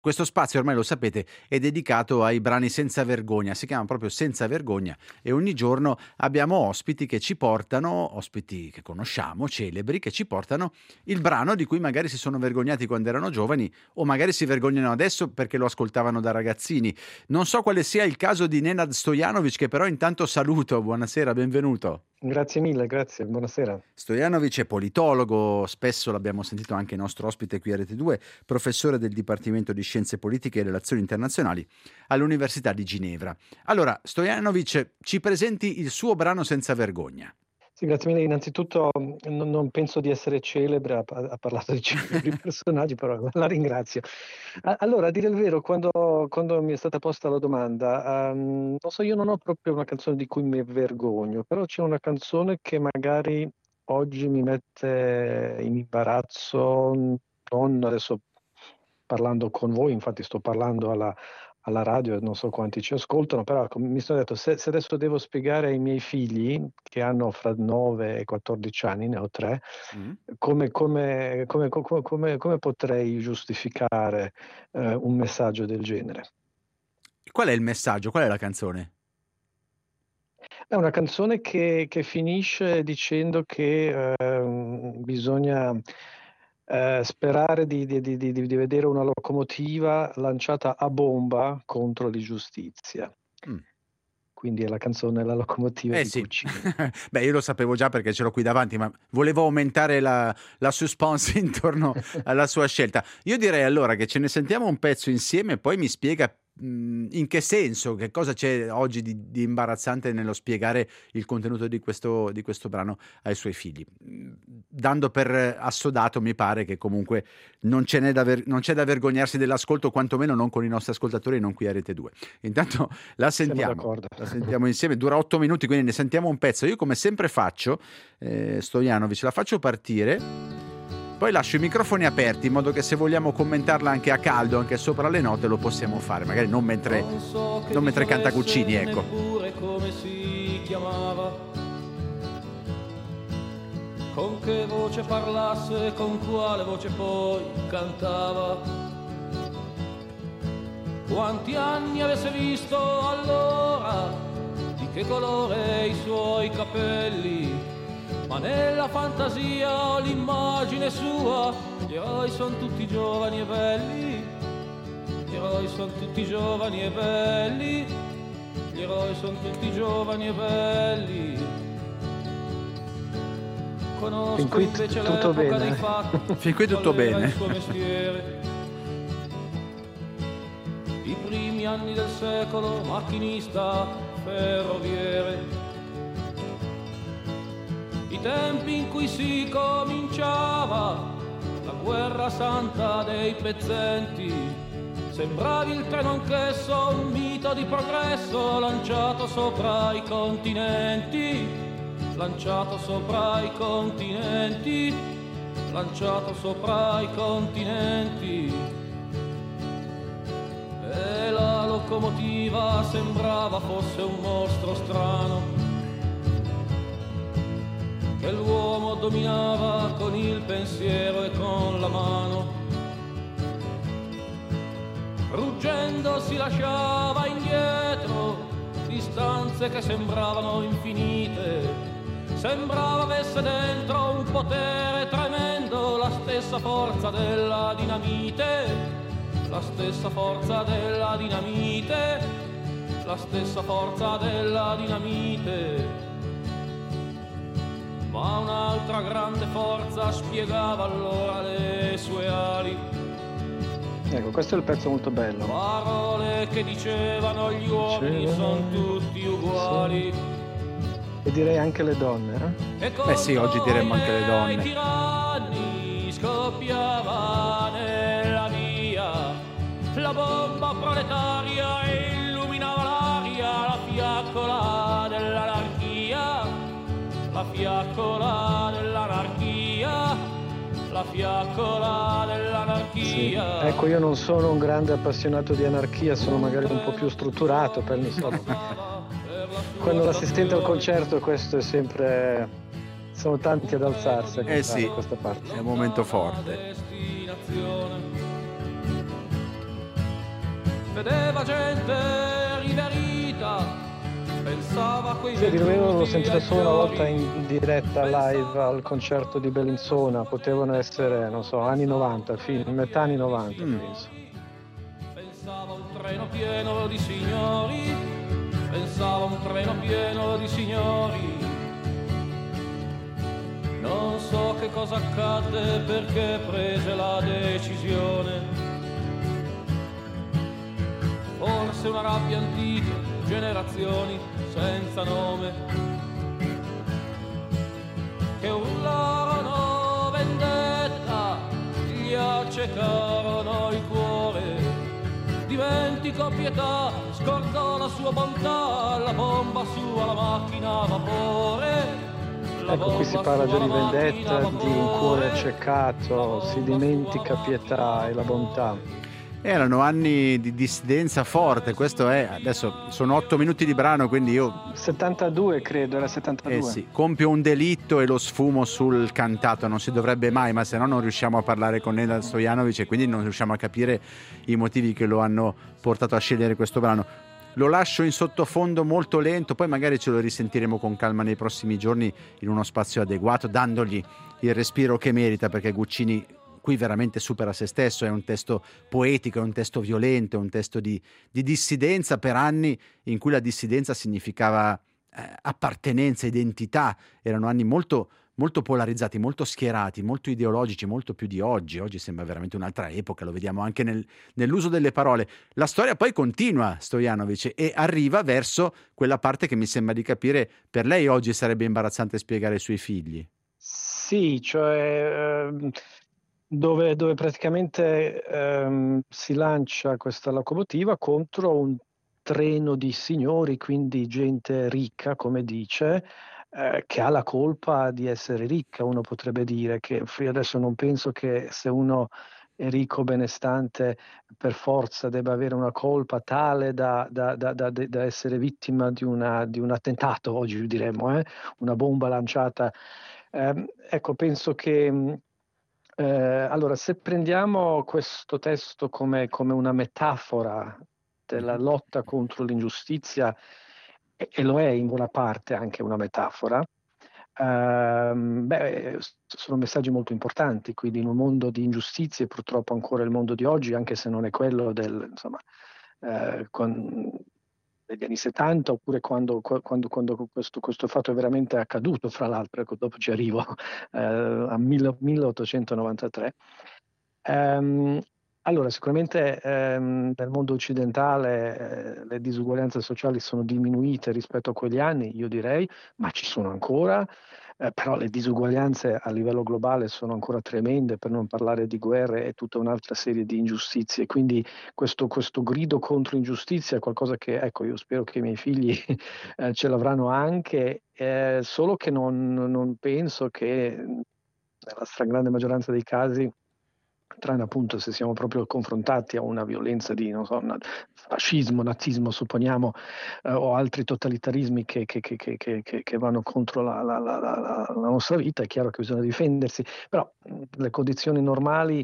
Questo spazio, ormai lo sapete, è dedicato ai brani senza vergogna, si chiama proprio Senza Vergogna, e ogni giorno abbiamo ospiti che ci portano, ospiti che conosciamo, celebri, che ci portano il brano di cui magari si sono vergognati quando erano giovani o magari si vergognano adesso perché lo ascoltavano da ragazzini. Non so quale sia il caso di Nenad Stojanovic, che però intanto saluto. Buonasera, benvenuto. Grazie mille, grazie, buonasera. Stojanovic è politologo, spesso l'abbiamo sentito anche nostro ospite qui a Rete 2, professore del Dipartimento di Scienze Politiche e Relazioni Internazionali all'Università di Ginevra. Allora, Stojanovic, ci presenti il suo brano Senza Vergogna. Sì, grazie mille. Innanzitutto non penso di essere celebre, ha parlato di celebri personaggi, però la ringrazio. Allora, a dire il vero, quando mi è stata posta la domanda, non so, io non ho proprio una canzone di cui mi vergogno, però c'è una canzone che magari oggi mi mette in imbarazzo, non adesso parlando con voi, infatti sto parlando alla radio e non so quanti ci ascoltano, però mi sono detto, se adesso devo spiegare ai miei figli, che hanno fra 9 e 14 anni, ne ho 3, come potrei giustificare un messaggio del genere? Qual è il messaggio? Qual è la canzone? È una canzone che finisce dicendo che bisogna sperare di vedere una locomotiva lanciata a bomba contro l'ingiustizia. Mm. Quindi è la canzone La locomotiva di Sì. Puccini. Beh, io lo sapevo già perché ce l'ho qui davanti, ma volevo aumentare la suspense intorno alla sua scelta. Io direi allora che ce ne sentiamo un pezzo insieme e poi mi spiega in che senso, che cosa c'è oggi di imbarazzante nello spiegare il contenuto di questo brano ai suoi figli. Dando per assodato, mi pare che comunque non c'è da vergognarsi dell'ascolto, quantomeno non con i nostri ascoltatori e non qui a Rete 2. Intanto la sentiamo insieme, dura 8 minuti, quindi ne sentiamo un pezzo. Io come sempre faccio, Stojanovic, la faccio partire, poi lascio i microfoni aperti in modo che se vogliamo commentarla anche a caldo, anche sopra le note, lo possiamo fare, magari non mentre canta Guccini, ecco. Come si chiamava, con che voce parlasse, con quale voce poi cantava, quanti anni avesse visto allora, di che colore i suoi capelli. Ma nella fantasia ho l'immagine sua, gli eroi sono tutti giovani e belli, gli eroi sono tutti giovani e belli, gli eroi sono tutti giovani e belli. Conosco invece l'epoca dei fatti, fin qui tutto bene. Il suo mestiere. I primi anni del secolo, macchinista, ferroviere. I tempi in cui si cominciava la guerra santa dei pezzenti, sembravi il treno anch'esso, un mito di progresso lanciato sopra i continenti, lanciato sopra i continenti, lanciato sopra i continenti. E la locomotiva sembrava fosse un mostro strano che l'uomo dominava con il pensiero e con la mano. Ruggendo si lasciava indietro distanze che sembravano infinite. Sembrava avesse dentro un potere tremendo, la stessa forza della dinamite, la stessa forza della dinamite, la stessa forza della dinamite. Ma un'altra grande forza spiegava allora le sue ali. Ecco, questo è il pezzo molto bello. Parole che dicevano gli uomini sono tutti uguali. E direi anche le donne, Beh sì, oggi diremmo anche le donne. I tiranni scoppiava nella via la bomba proletaria e illuminava l'aria, la fiaccola dell'anarchia. La fiaccola dell'anarchia, la fiaccola dell'anarchia. Sì. Ecco, io non sono un grande appassionato di anarchia, sono magari un po' più strutturato per quando l'assistente al concerto, questo è sempre, sono tanti ad alzarsi a sì, questa parte. È un momento forte. vedeva gente riverita, pensava a quei Sì, di vero l'ho sentita solo una volta fiori. in diretta live al concerto di Bellinzona, potevano essere, non so, anni 90, metà anni 90 penso. Pensava a un treno pieno di signori, pensava a un treno pieno di signori. Non so che cosa accadde, perché prese la decisione. Forse una rabbia antica, generazioni senza nome, che urlarono vendetta, gli accecarono il cuore. Dimentico pietà, scordò la sua bontà, la bomba sua, la macchina a vapore. Ecco, qui si parla già di vendetta, di un cuore accecato, si dimentica pietà e la bontà. Erano anni di dissidenza forte, questo è, adesso sono 8 minuti di brano, quindi io 72 credo, era 72. sì, compio un delitto e lo sfumo sul cantato, non si dovrebbe mai, ma se no non riusciamo a parlare con Nenad Stojanovic e quindi non riusciamo a capire i motivi che lo hanno portato a scegliere questo brano. Lo lascio in sottofondo molto lento, poi magari ce lo risentiremo con calma nei prossimi giorni in uno spazio adeguato, dandogli il respiro che merita, perché Guccini qui veramente supera se stesso, è un testo poetico, è un testo violento, è un testo di dissidenza per anni in cui la dissidenza significava appartenenza, identità, erano anni molto, molto polarizzati, molto schierati, molto ideologici, molto più di oggi. Oggi sembra veramente un'altra epoca, lo vediamo anche nell'uso delle parole. La storia poi continua, Stojanovic, e arriva verso quella parte che mi sembra di capire per lei oggi sarebbe imbarazzante spiegare ai suoi figli. Sì, cioè dove praticamente si lancia questa locomotiva contro un treno di signori, quindi gente ricca, come dice, che ha la colpa di essere ricca. Uno potrebbe dire che io adesso non penso che se uno è ricco, benestante, per forza debba avere una colpa tale da essere vittima di un attentato, oggi diremmo, una bomba lanciata. Ecco, penso che allora, se prendiamo questo testo come una metafora della lotta contro l'ingiustizia, e lo è in buona parte anche una metafora, sono messaggi molto importanti, quindi in un mondo di ingiustizie, purtroppo ancora il mondo di oggi, anche se non è quello degli anni 70, oppure quando questo fatto è veramente accaduto, fra l'altro, ecco, dopo ci arrivo, a 1893. Allora, sicuramente nel mondo occidentale le disuguaglianze sociali sono diminuite rispetto a quegli anni, io direi, ma ci sono ancora, però le disuguaglianze a livello globale sono ancora tremende, per non parlare di guerre e tutta un'altra serie di ingiustizie. Quindi questo grido contro ingiustizia è qualcosa che, ecco, io spero che i miei figli ce l'avranno anche, solo che non penso che nella stragrande maggioranza dei casi, tranne appunto se siamo proprio confrontati a una violenza di, non so, fascismo, nazismo, supponiamo, o altri totalitarismi che vanno contro la nostra vita, è chiaro che bisogna difendersi, però le condizioni normali,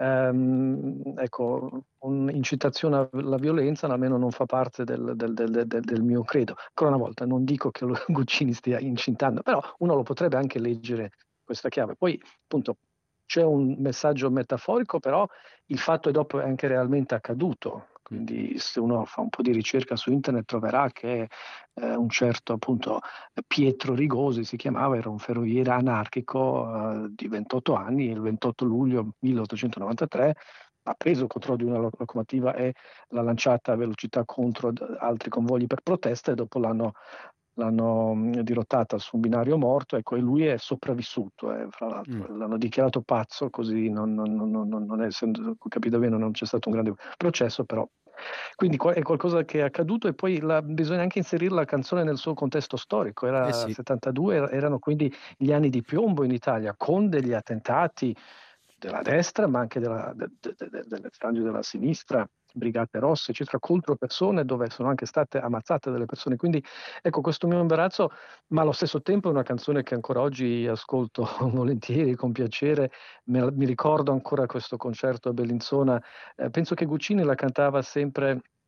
ecco, un'incitazione alla violenza almeno non fa parte del mio credo. Ancora una volta, non dico che Guccini stia incitando, però uno lo potrebbe anche leggere questa chiave. Poi, appunto, c'è un messaggio metaforico, però il fatto è dopo anche realmente accaduto. Quindi se uno fa un po' di ricerca su internet troverà che un certo, appunto, Pietro Rigosi si chiamava, era un ferroviere anarchico di 28 anni, il 28 luglio 1893 ha preso il controllo di una locomotiva e l'ha lanciata a velocità contro altri convogli per protesta, e dopo l'hanno dirottata su un binario morto, ecco, e lui è sopravvissuto, fra l'altro. L'hanno dichiarato pazzo, così non essendo capito bene, non c'è stato un grande processo, però. Quindi è qualcosa che è accaduto, e poi bisogna anche inserire la canzone nel suo contesto storico. Era sì. 72, erano quindi gli anni di piombo in Italia, con degli attentati della destra, ma anche delle frange della sinistra, brigate rosse, eccetera, contro persone, dove sono anche state ammazzate delle persone. Quindi ecco, questo mio imbarazzo, ma allo stesso tempo è una canzone che ancora oggi ascolto volentieri, con piacere. Mi ricordo ancora questo concerto a Bellinzona. Penso che Guccini la cantava sempre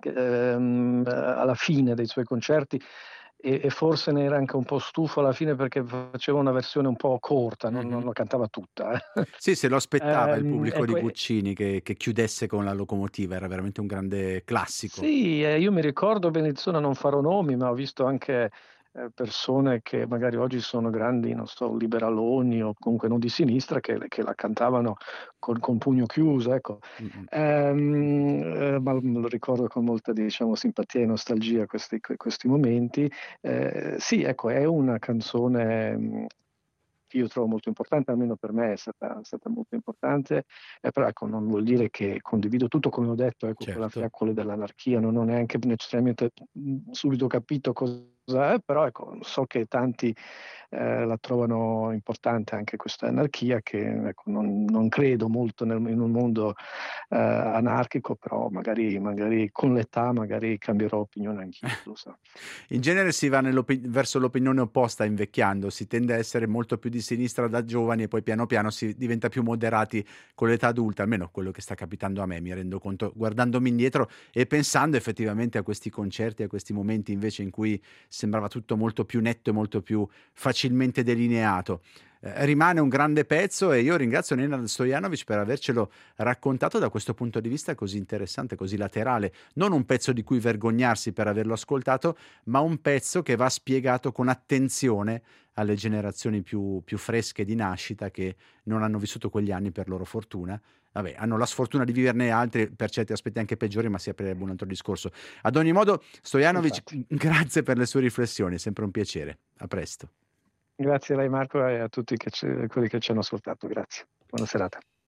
alla fine dei suoi concerti, e forse ne era anche un po' stufo alla fine perché faceva una versione un po' corta, non la cantava tutta. Sì, se lo aspettava il pubblico di Ecco, Guccini che chiudesse con La locomotiva, era veramente un grande classico. sì, io mi ricordo Benedzione, non farò nomi, ma ho visto anche persone che magari oggi sono grandi, non so, liberaloni o comunque non di sinistra, che la cantavano con pugno chiuso, ecco. Mh-mh. Ma me lo ricordo con molta, diciamo, simpatia e nostalgia questi momenti. Sì, ecco, è una canzone che io trovo molto importante, almeno per me è stata molto importante, però ecco, non vuol dire che condivido tutto, come ho detto, ecco, quella Certo. fiaccola dell'anarchia non ho neanche necessariamente subito capito cosa è, però ecco, so che tanti la trovano importante anche questa anarchia, che ecco, non credo molto in un mondo anarchico, però magari con l'età magari cambierò opinione anch'io, lo so. In genere si va verso l'opinione opposta invecchiando, si tende a essere molto più di sinistra da giovani e poi piano piano si diventa più moderati con l'età adulta, almeno quello che sta capitando a me, mi rendo conto guardandomi indietro e pensando effettivamente a questi concerti, a questi momenti invece in cui sembrava tutto molto più netto e molto più facilmente delineato. Rimane un grande pezzo e io ringrazio Nenad Stojanovic per avercelo raccontato da questo punto di vista così interessante, così laterale. Non un pezzo di cui vergognarsi per averlo ascoltato, ma un pezzo che va spiegato con attenzione alle generazioni più fresche di nascita che non hanno vissuto quegli anni per loro fortuna. Vabbè, hanno la sfortuna di viverne altri, per certi aspetti anche peggiori, ma si aprirebbe un altro discorso. Ad ogni modo, Stojanovic, Infatti. grazie per le sue riflessioni, è sempre un piacere. A presto. Grazie a lei Marco e a tutti quelli che ci hanno ascoltato, grazie. Buona serata.